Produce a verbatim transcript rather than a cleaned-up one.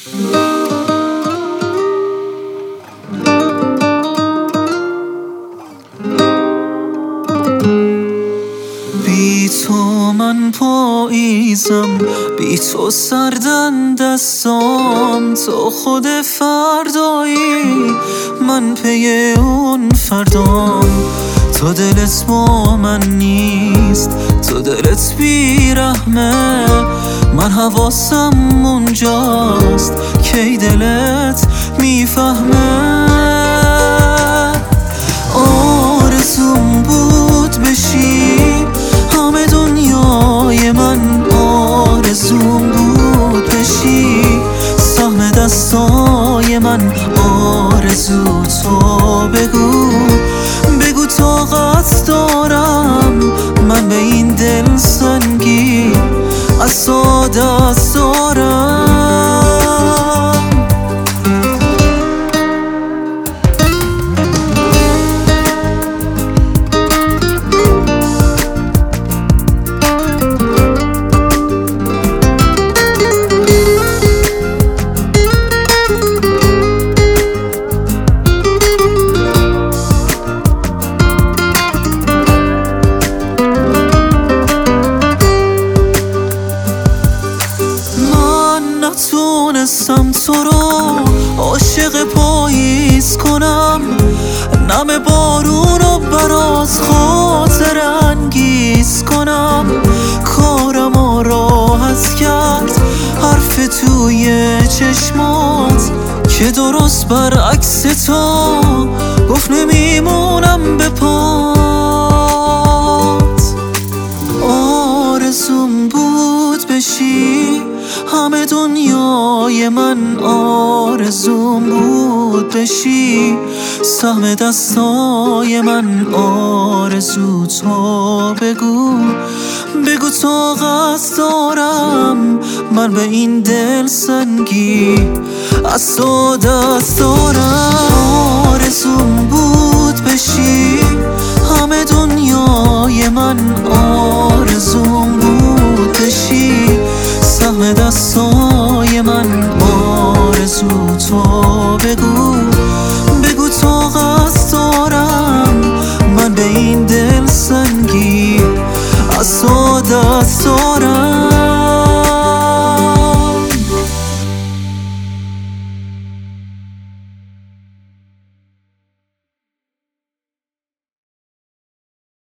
بی تو من پاییزم، بی تو سردن دستام. تو خود فردایی، من پی اون فردام. تو دلت با من نیست، تو دلت بیرحمه. من حواسم اونجاست، کی دلت میفهمه. آرزوم بود بشی همه دنیای من، آرزوم بود بشی سهم دستای من. آرزو تو بگو، بگو طاقت دارم من به این دل سنگی از تو دست دارم. نتونستم تو رو عاشق پاییز کنم، نم بارون رو برات خاطر انگیز کنم. کارم راحت کرد حرف توی چشمات که درست برعکس تو گفت نمیمونم به پات. آرزوم بود بشی همه دنیای من، آرزوم بود بشی سهم دستای من. آرزو تو بگو، بگو طاقت دارم من به این دل سنگی از تو دست دارم. آرزوم بود بشی همه دنیای من، آرزوم بود بشی سهم دستای من. آرزو تو بگو، بگو طاقت دارم من به این دل سنگی از تو دست دارم.